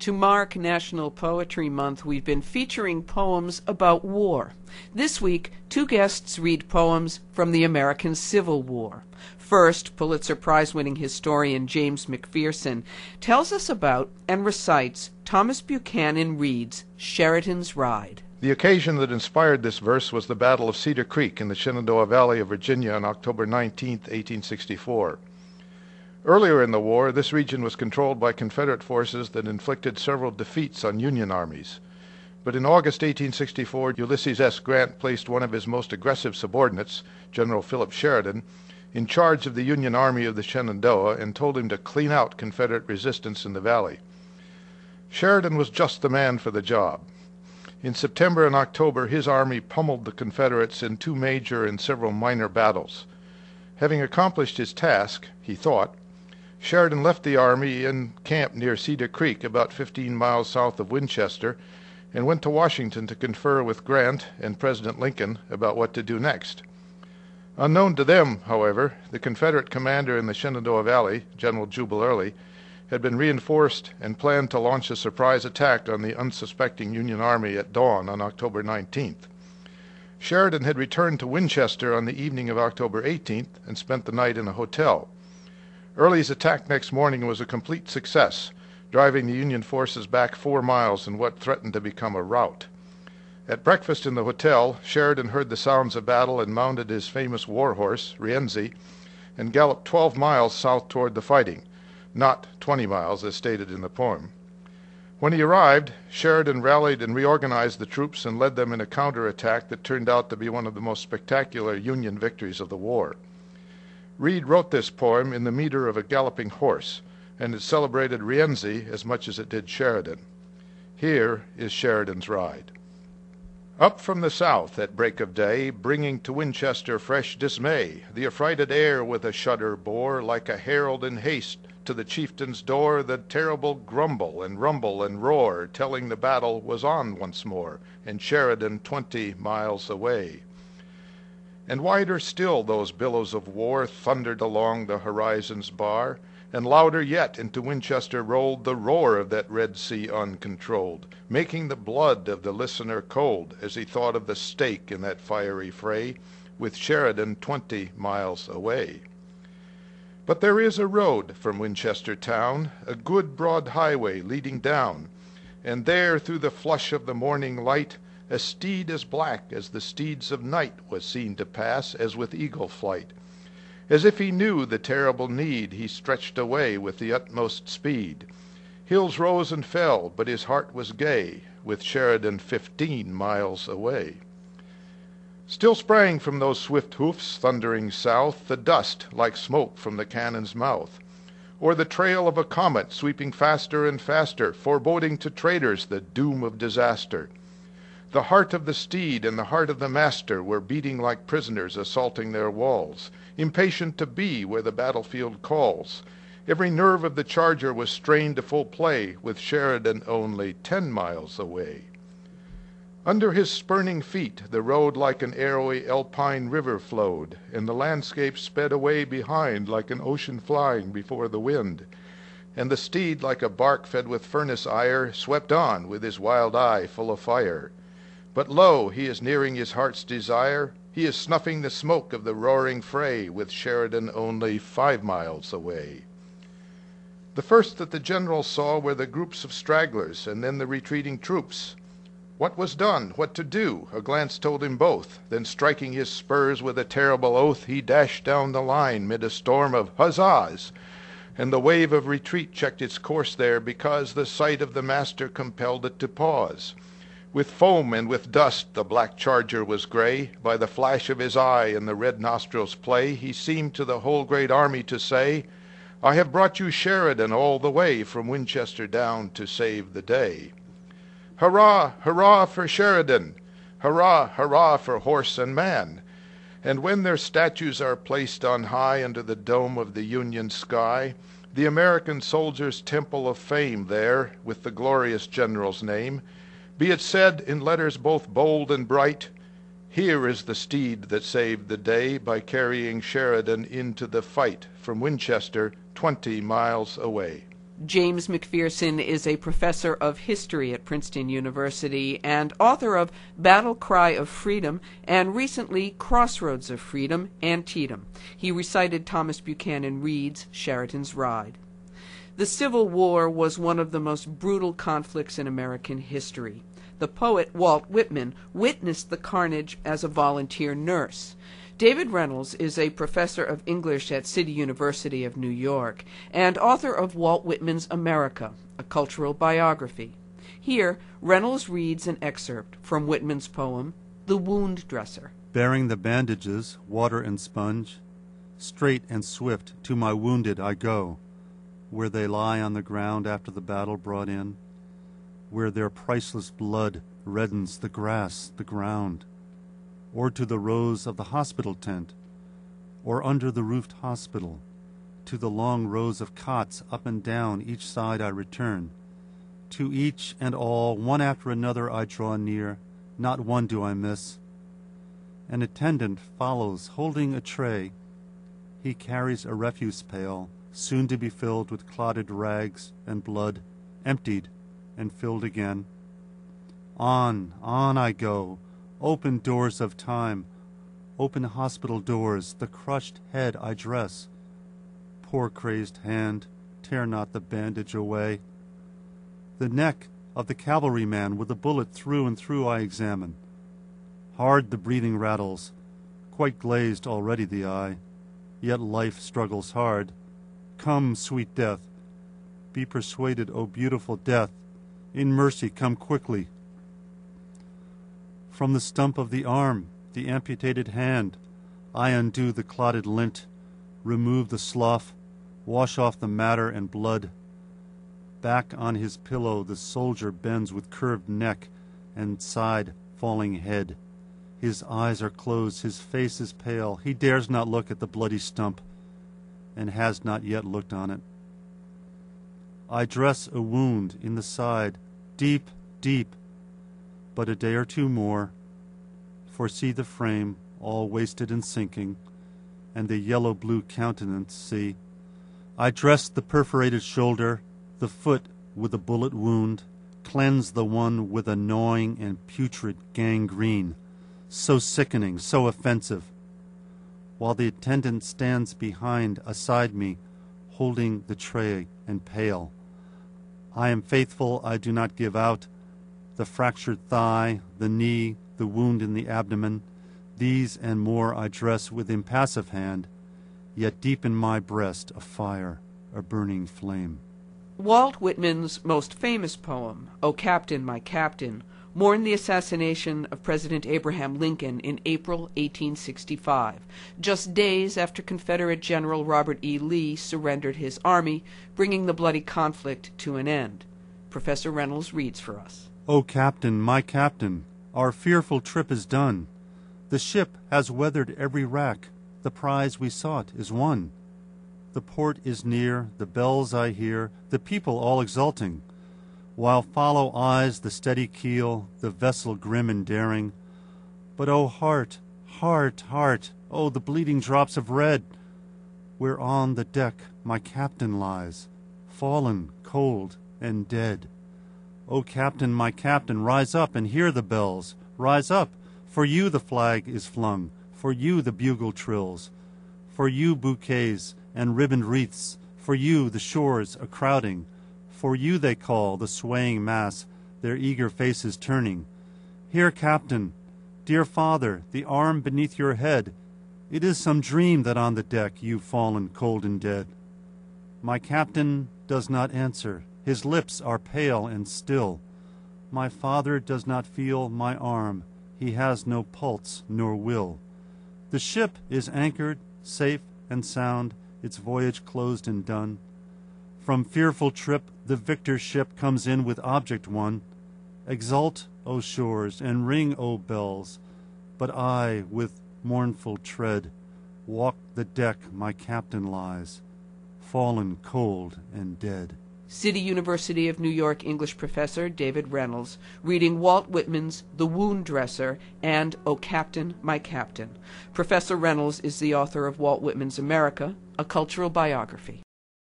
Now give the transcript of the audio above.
To mark National Poetry Month, we've been featuring poems about war. This week, two guests read poems from the American Civil War. First, Pulitzer Prize-winning historian James McPherson tells us about and recites Thomas Buchanan Read's Sheridan's Ride. The occasion that inspired this verse was the Battle of Cedar Creek in the Shenandoah Valley of Virginia on October 19, 1864. Earlier in the war, this region was controlled by Confederate forces that inflicted several defeats on Union armies. But in August 1864, Ulysses S. Grant placed one of his most aggressive subordinates, General Philip Sheridan, in charge of the Union Army of the Shenandoah and told him to clean out Confederate resistance in the valley. Sheridan was just the man for the job. In September and October, his army pummeled the Confederates in two major and several minor battles. Having accomplished his task, he thought, Sheridan left the army in camp near Cedar Creek, about 15 miles south of Winchester, and went to Washington to confer with Grant and President Lincoln about what to do next. Unknown to them, however, the Confederate commander in the Shenandoah Valley, General Jubal Early, had been reinforced and planned to launch a surprise attack on the unsuspecting Union Army at dawn on October 19th. Sheridan had returned to Winchester on the evening of October 18th and spent the night in a hotel. Early's attack next morning was a complete success, driving the Union forces back 4 miles in what threatened to become a rout. At breakfast in the hotel, Sheridan heard the sounds of battle and mounted his famous war horse, Rienzi, and galloped 12 miles south toward the fighting, not 20 miles as stated in the poem. When he arrived, Sheridan rallied and reorganized the troops and led them in a counterattack that turned out to be one of the most spectacular Union victories of the war. Read wrote this poem in the meter of a galloping horse, and it celebrated Rienzi as much as it did Sheridan. Here is Sheridan's Ride. Up from the south at break of day, bringing to Winchester fresh dismay, the affrighted air with a shudder bore, like a herald in haste, to the chieftain's door, the terrible grumble and rumble and roar, telling the battle was on once more, and Sheridan 20 miles away. And wider still those billows of war thundered along the horizon's bar, and louder yet into Winchester rolled the roar of that Red Sea uncontrolled, making the blood of the listener cold as he thought of the stake in that fiery fray, with Sheridan 20 miles away. But there is a road from Winchester town, a good broad highway leading down, and there through the flush of the morning light a steed as black as the steeds of night was seen to pass as with eagle flight. As if he knew the terrible need, he stretched away with the utmost speed. Hills rose and fell, but his heart was gay, with Sheridan 15 miles away. Still sprang from those swift hoofs thundering south the dust like smoke from the cannon's mouth, or the trail of a comet sweeping faster and faster, foreboding to traitors the doom of disaster. The heart of the steed and the heart of the master were beating like prisoners assaulting their walls, impatient to be where the battlefield calls. Every nerve of the charger was strained to full play, with Sheridan only 10 miles away. Under his spurning feet the road like an arrowy alpine river flowed, and the landscape sped away behind like an ocean flying before the wind. And the steed, like a bark fed with furnace ire, swept on with his wild eye full of fire. But lo, he is nearing his heart's desire. He is snuffing the smoke of the roaring fray, with Sheridan only 5 miles away. The first that the general saw were the groups of stragglers, and then the retreating troops. What was done, what to do, a glance told him both. Then striking his spurs with a terrible oath, he dashed down the line mid a storm of huzzahs, and the wave of retreat checked its course there, because the sight of the master compelled it to pause. With foam and with dust the black charger was gray. By the flash of his eye and the red nostrils' play, he seemed to the whole great army to say, I have brought you Sheridan all the way from Winchester down to save the day. Hurrah, hurrah for Sheridan! Hurrah, hurrah for horse and man! And when their statues are placed on high under the dome of the Union sky, the American soldier's temple of fame there, with the glorious general's name, be it said in letters both bold and bright, here is the steed that saved the day by carrying Sheridan into the fight from Winchester 20 miles away. James McPherson is a professor of history at Princeton University and author of Battle Cry of Freedom and recently Crossroads of Freedom, Antietam. He recited Thomas Buchanan Read's Sheridan's Ride. The Civil War was one of the most brutal conflicts in American history. The poet Walt Whitman witnessed the carnage as a volunteer nurse. David Reynolds is a professor of English at City University of New York and author of Walt Whitman's America, a cultural biography. Here, Reynolds reads an excerpt from Whitman's poem, The Wound Dresser. Bearing the bandages, water and sponge, straight and swift to my wounded I go, where they lie on the ground after the battle brought in, where their priceless blood reddens the grass, the ground, or to the rows of the hospital tent, or under the roofed hospital, to the long rows of cots up and down each side I return. To each and all, one after another I draw near, not one do I miss. An attendant follows, holding a tray. He carries a refuse pail, soon to be filled with clotted rags and blood, emptied and filled again. On I go, open doors of time, open hospital doors, the crushed head I dress. Poor crazed hand, tear not the bandage away. The neck of the cavalryman with a bullet through and through I examine. Hard the breathing rattles, quite glazed already the eye, yet life struggles hard. Come, sweet death, be persuaded, O beautiful death, in mercy come quickly. From the stump of the arm, the amputated hand, I undo the clotted lint, remove the slough, wash off the matter and blood. Back on his pillow the soldier bends with curved neck and side falling head. His eyes are closed, his face is pale, he dares not look at the bloody stump, and has not yet looked on it. I dress a wound in the side, deep, deep, but a day or two more, for see the frame all wasted and sinking, and the yellow-blue countenance see. I dress the perforated shoulder, the foot with a bullet wound, cleanse the one with a gnawing and putrid gangrene, so sickening, so offensive, while the attendant stands behind, aside me, holding the tray and pail. I am faithful, I do not give out. The fractured thigh, the knee, the wound in the abdomen, these and more I dress with impassive hand, yet deep in my breast a fire, a burning flame. Walt Whitman's most famous poem, O Captain, My Captain, mourned the assassination of President Abraham Lincoln in April 1865, just days after Confederate General Robert E. Lee surrendered his army, bringing the bloody conflict to an end. Professor Reynolds reads for us. O Captain, my Captain, our fearful trip is done. The ship has weathered every rack. The prize we sought is won. The port is near, the bells I hear, the people all exulting, while follow eyes the steady keel, the vessel grim and daring. But O heart, heart, heart, O the bleeding drops of red, where on the deck my captain lies, fallen, cold, and dead. O Captain, my Captain, rise up and hear the bells. Rise up, for you the flag is flung, for you the bugle trills, for you bouquets and ribboned wreaths, for you the shores a-crowding, for you they call, the swaying mass, their eager faces turning. Here, Captain, dear father, the arm beneath your head, it is some dream that on the deck you've fallen cold and dead. My Captain does not answer, his lips are pale and still. My father does not feel my arm, he has no pulse nor will. The ship is anchored, safe and sound, its voyage closed and done. From fearful trip the victor ship comes in with object won. Exult, O shores, and ring, O bells, but I, with mournful tread, walk the deck my captain lies, fallen cold and dead. City University of New York English professor David Reynolds reading Walt Whitman's The Wound Dresser and O Captain, My Captain. Professor Reynolds is the author of Walt Whitman's America, a cultural biography.